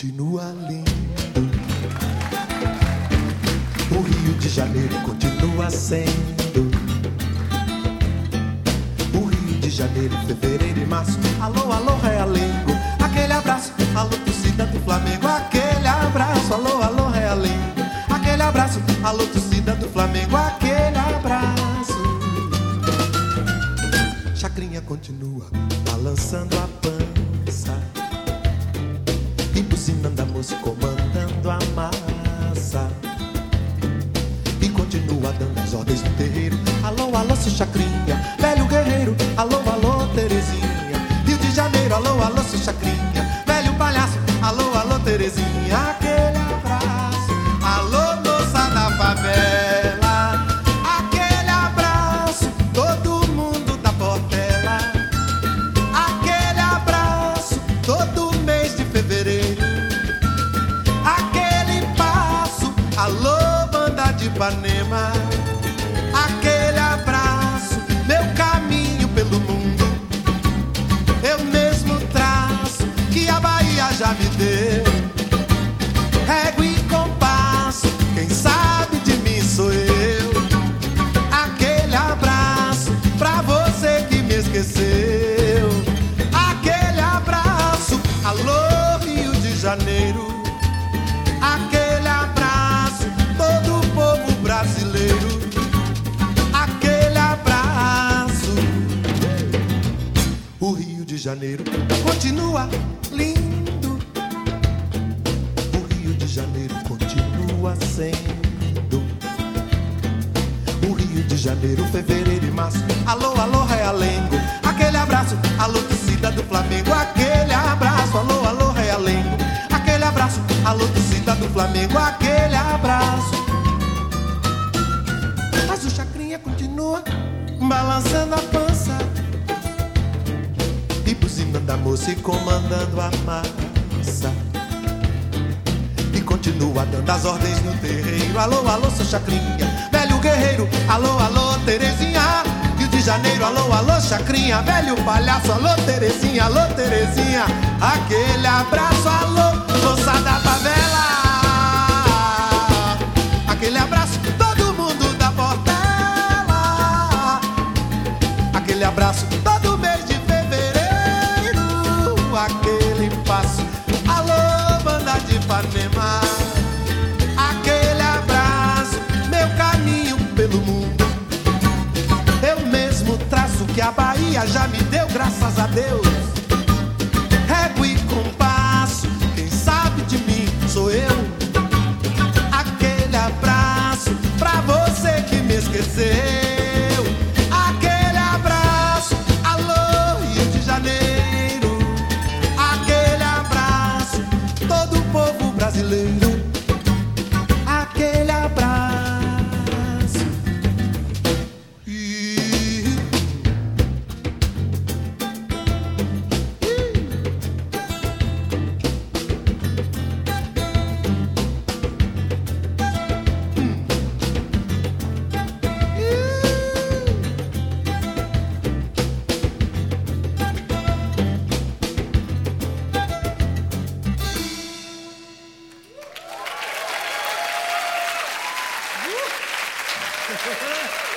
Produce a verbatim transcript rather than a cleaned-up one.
continua lindo. O Rio de Janeiro continua sendo. O Rio de Janeiro, fevereiro e março. Alô, alô, realengo. Aquele abraço, alô, torcida do Flamengo. Aquele abraço, alô, alô, realengo. Aquele abraço, alô, torcida do Flamengo. Aquele abraço. Chacrinha continua balançando a pança e buzinando a moça, comandando a massa. E continua dando as ordens no terreiro. Alô, alô, seu Chacrinha, velho guerreiro. Alô, alô, Terezinha. Rio de Janeiro, alô, alô, seu Chacrinha, velho palhaço. Alô, alô, Terezinha. Aquele abraço. Alô, moça da favela. Aquele abraço. Todo mundo da Portela. Aquele abraço. Todo mês de fevereiro. Aquele passo. Alô, banda de Ipanema. Aquele abraço. Meu caminho pelo mundo eu mesmo traço, que a Bahia já me deu. Régua e compasso, quem sabe de mim sou eu. Aquele abraço pra você que me esqueceu. Aquele abraço, alô, Rio de Janeiro. Aquele abraço, todo o povo brasileiro. Aquele abraço. O Rio de Janeiro continua lindo. O Rio de Janeiro continua sendo. O Rio de Janeiro, fevereiro e março. Alô, alô, realengo. Aquele abraço, alô, torcida do Flamengo. Aquele abraço, alô, alô, realengo. Aquele abraço, alô, torcida do Flamengo. Aquele abraço. Mas o Chacrinha continua balançando a pança e buzinando a moça e comandando a massa. E continua dando as ordens no terreiro. Alô, alô, seu Chacrinha, velho guerreiro. Alô, alô, Terezinha. Rio de Janeiro, alô, alô, Chacrinha, velho palhaço. Alô, Terezinha, alô, Terezinha. Aquele abraço, alô, moça da favela. Aquele abraço, todo mundo da Portela. Aquele abraço, todo mês de aquele passo, alô, banda de Ipanema. Aquele abraço, meu caminho pelo mundo eu mesmo traço, que a Bahia já me deu, graças a Deus. Régua e compasso, quem sabe de mim sou eu. Aquele abraço pra você que me esqueceu. Aquele abraço, alô, Rio de Janeiro. Todo o povo brasileiro. Aquele abraço. E... Uh!